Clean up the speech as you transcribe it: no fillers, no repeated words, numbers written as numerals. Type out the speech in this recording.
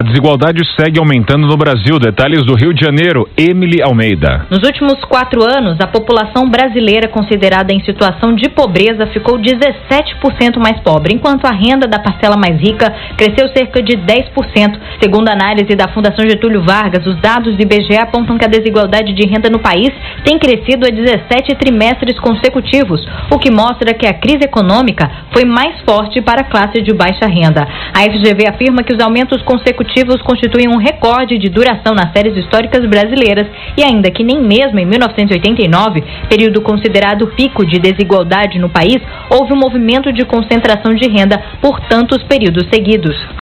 A desigualdade segue aumentando no Brasil. Detalhes do Rio de Janeiro, Emily Almeida. Nos últimos 4 anos, a população brasileira considerada em situação de pobreza ficou 17% mais pobre, enquanto a renda da parcela mais rica cresceu cerca de 10%. Segundo a análise da Fundação Getúlio Vargas, os dados do IBGE apontam que a desigualdade de renda no país tem crescido há 17 trimestres consecutivos, o que mostra que a crise econômica foi mais forte para a classe de baixa renda. A FGV afirma que os aumentos consecutivos constituem um recorde de duração nas séries históricas brasileiras e ainda que nem mesmo em 1989, período considerado pico de desigualdade no país, houve um movimento de concentração de renda por tantos períodos seguidos.